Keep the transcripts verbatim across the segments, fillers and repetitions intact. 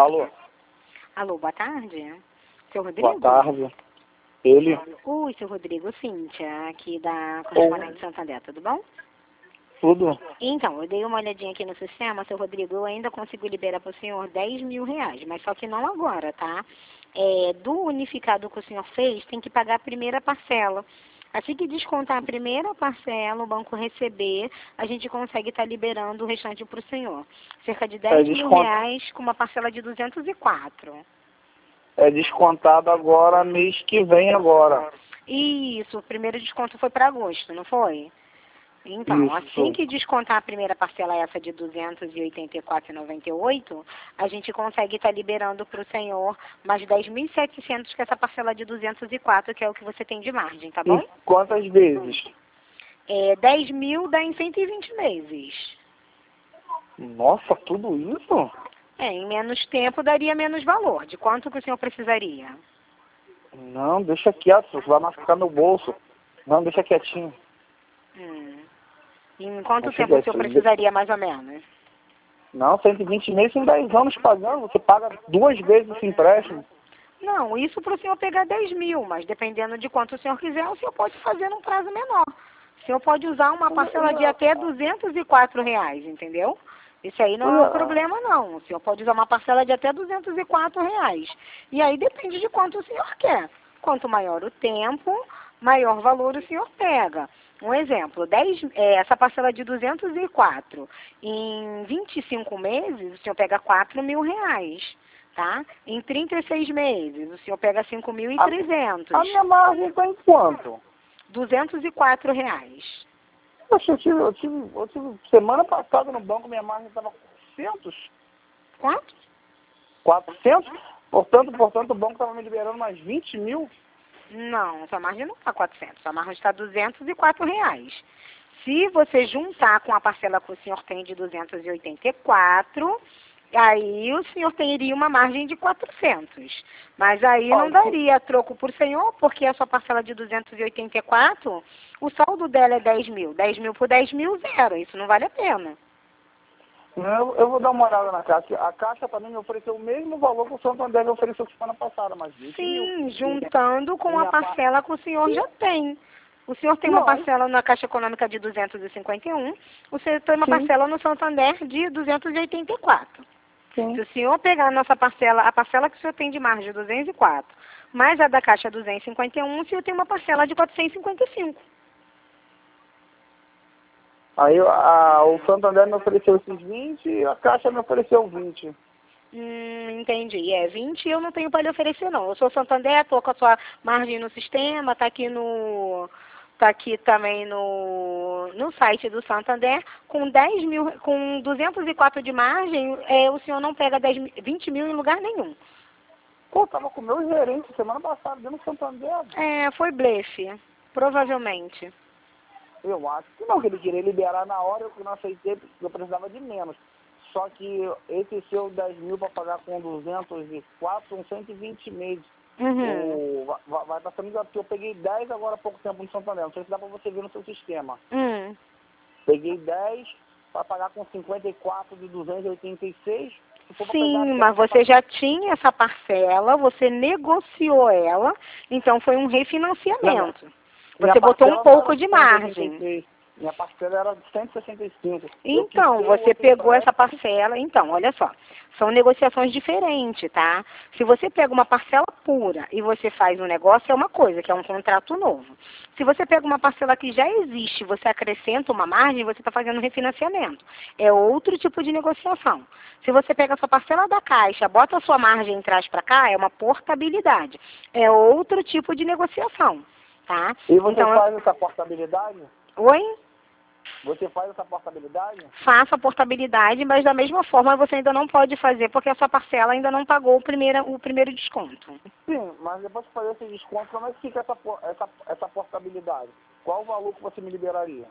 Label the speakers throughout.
Speaker 1: Alô?
Speaker 2: Alô, boa tarde. Seu Rodrigo?
Speaker 1: Boa tarde. Ele?
Speaker 2: Oi, seu Rodrigo, Cíntia, aqui da Correspondente de Santander, tudo bom?
Speaker 1: Tudo?
Speaker 2: Então, eu dei uma olhadinha aqui no sistema, seu Rodrigo, eu ainda consigo liberar para o senhor dez mil reais, mas só que não agora, tá? É, do unificado que o senhor fez, tem que pagar a primeira parcela. Assim que descontar a primeira parcela, o banco receber, a gente consegue estar liberando o restante para o senhor. Cerca de dez mil reais com uma parcela de duzentos e quatro.
Speaker 1: É descontado agora, mês que vem agora.
Speaker 2: Isso, o primeiro desconto foi para agosto, não foi? Então,
Speaker 1: Isso.
Speaker 2: assim que descontar a primeira parcela, essa de duzentos e oitenta e quatro reais e noventa e oito centavos, a gente consegue estar liberando para o senhor mais dez mil e setecentos, que é essa parcela de duzentos e quatro, que é o que você tem de margem, tá bom?
Speaker 1: E quantas vezes?
Speaker 2: É, dez mil dá em cento e vinte meses.
Speaker 1: Nossa, tudo isso?
Speaker 2: É, em menos tempo daria menos valor. De quanto que o senhor precisaria?
Speaker 1: Não, deixa quieto, vai machucar meu bolso. Não, deixa quietinho.
Speaker 2: Hum. Em quanto
Speaker 1: Deixa
Speaker 2: tempo o senhor
Speaker 1: quietinho.
Speaker 2: precisaria, mais ou menos?
Speaker 1: Não, cento e vinte meses em dez anos pagando. Você paga duas vezes esse empréstimo.
Speaker 2: Não, isso para o senhor pegar dez mil, mas dependendo de quanto o senhor quiser, o senhor pode fazer num prazo menor. O senhor pode usar uma parcela de até duzentos e quatro reais, entendeu? Isso aí não é um problema, não. O senhor pode usar uma parcela de até duzentos e quatro reais. E aí depende de quanto o senhor quer. Quanto maior o tempo, maior valor o senhor pega. Um exemplo, dez, é, essa parcela de duzentos e quatro, em vinte e cinco meses, o senhor pega quatro mil reais. Tá? Em trinta e seis meses, o senhor pega cinco mil e trezentos.
Speaker 1: A minha margem está em quanto?
Speaker 2: duzentos e quatro reais.
Speaker 1: Poxa, eu tive, eu tive, eu tive semana passada no banco, minha margem estava quatrocentos.
Speaker 2: Quanto?
Speaker 1: quatrocentos? Portanto, portanto, o banco estava me liberando mais vinte mil.
Speaker 2: Não, sua margem não está quatrocentos, sua margem está duzentos e quatro reais. Se você juntar com a parcela que o senhor tem de duzentos e oitenta e quatro, aí o senhor teria uma margem de quatrocentos. Mas aí não daria troco por senhor, porque a sua parcela de duzentos e oitenta e quatro, o saldo dela é dez mil. dez mil por dez mil, zero. Isso não vale a pena.
Speaker 1: Eu, eu vou dar uma olhada na Caixa. A Caixa para mim me ofereceu o mesmo valor que o Santander me ofereceu semana passada, mas vinte mil.
Speaker 2: Sim, juntando com a
Speaker 1: Minha
Speaker 2: parcela que o senhor já tem. O senhor tem uma
Speaker 1: Não.
Speaker 2: parcela na Caixa Econômica de duzentos e cinquenta e um, o senhor tem uma
Speaker 1: Sim.
Speaker 2: parcela no Santander de duzentos e oitenta e quatro.
Speaker 1: Sim.
Speaker 2: Se o senhor pegar a nossa parcela, a parcela que o senhor tem de margem, duzentos e quatro, mais a da Caixa duzentos e cinquenta e um, o senhor tem uma parcela de quatrocentos e cinquenta e cinco.
Speaker 1: Aí a, o Santander me ofereceu esses vinte e a Caixa me ofereceu vinte.
Speaker 2: Hum, entendi. É, vinte eu não tenho para lhe oferecer, não. Eu sou Santander, estou com a sua margem no sistema, está aqui no... Está aqui também no, no site do Santander, com dez mil, com duzentos e quatro de margem, é, o senhor não pega dez, vinte mil em lugar nenhum.
Speaker 1: Pô, tava com o meu gerente semana passada dentro do Santander.
Speaker 2: É, foi blefe, provavelmente.
Speaker 1: Eu acho que não, que ele queria liberar na hora, eu não aceitei, porque eu precisava de menos. Só que esse seu dez mil para pagar com duzentos e quatro são cento e vinte meses.
Speaker 2: Uhum.
Speaker 1: O, vai, vai estar sendo, porque eu peguei dez agora há pouco tempo no Santander, não sei se dá para você ver no seu sistema.
Speaker 2: Hum.
Speaker 1: Peguei dez para pagar com cinquenta e quatro de duzentos e oitenta e seis.
Speaker 2: Sim, mas você já tinha essa parcela, você negociou ela, então foi um refinanciamento. Você botou um pouco de margem.
Speaker 1: Minha parcela era de cento e sessenta e cinco.
Speaker 2: Então, você pegou essa parcela. Então, olha só, são negociações diferentes, tá? Se você pega uma parcela pura e você faz um negócio, é uma coisa, que é um contrato novo. Se você pega uma parcela que já existe, você acrescenta uma margem, você está fazendo um refinanciamento. É outro tipo de negociação. Se você pega a sua parcela da Caixa, bota a sua margem e traz para cá, é uma portabilidade. É outro tipo de negociação, tá?
Speaker 1: E você
Speaker 2: então,
Speaker 1: faz essa portabilidade?
Speaker 2: Oi?
Speaker 1: Você faz essa portabilidade?
Speaker 2: Faça a portabilidade, mas da mesma forma você ainda não pode fazer, porque a sua parcela ainda não pagou o primeiro, o primeiro desconto.
Speaker 1: Sim, mas depois de fazer esse desconto, como é que fica essa, essa, essa portabilidade? Qual o valor que você me liberaria?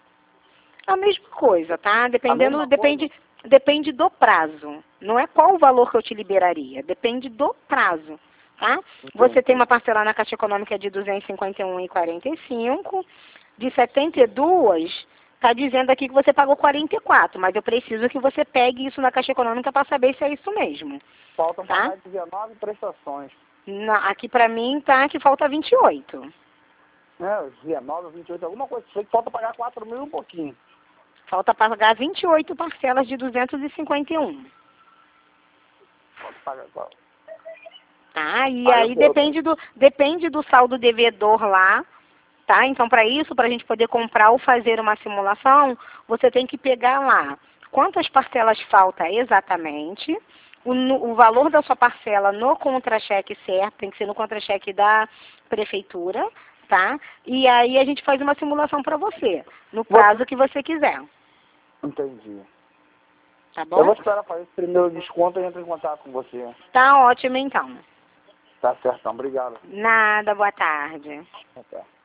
Speaker 2: A mesma coisa, tá? Dependendo,
Speaker 1: mesma
Speaker 2: depende, depende do prazo. Não é qual o valor que eu te liberaria, depende do prazo, tá? Você tem uma parcela na Caixa Econômica de duzentos e cinquenta e um reais e quarenta e cinco centavos, de setenta e dois Tá dizendo aqui que você pagou quarenta e quatro, mas eu preciso que você pegue isso na Caixa Econômica para saber se é isso mesmo.
Speaker 1: Faltam
Speaker 2: Tá?
Speaker 1: pagar dezenove prestações.
Speaker 2: Na, aqui para mim tá que falta vinte e oito.
Speaker 1: Né? dezenove, vinte e oito, alguma coisa. Sei que falta pagar quatro mil e um pouquinho.
Speaker 2: Falta pagar vinte e oito parcelas de duzentos e cinquenta e um.
Speaker 1: Falta pagar qual?
Speaker 2: Tá? E
Speaker 1: Aí
Speaker 2: aí
Speaker 1: eu-
Speaker 2: depende do, depende do saldo devedor lá. Tá? Então, para isso, para a gente poder comprar ou fazer uma simulação, você tem que pegar lá quantas parcelas falta exatamente, o, nu- o valor da sua parcela no contra-cheque certo, tem que ser no contra-cheque da prefeitura, tá? E aí a gente faz uma simulação para você, no prazo que você quiser,
Speaker 1: Entendi.
Speaker 2: tá
Speaker 1: Eu vou
Speaker 2: bom?
Speaker 1: esperar fazer esse primeiro desconto e entro em contato com você.
Speaker 2: Tá ótimo, então.
Speaker 1: Tá certo, então. Obrigado.
Speaker 2: Nada, boa tarde.
Speaker 1: Até.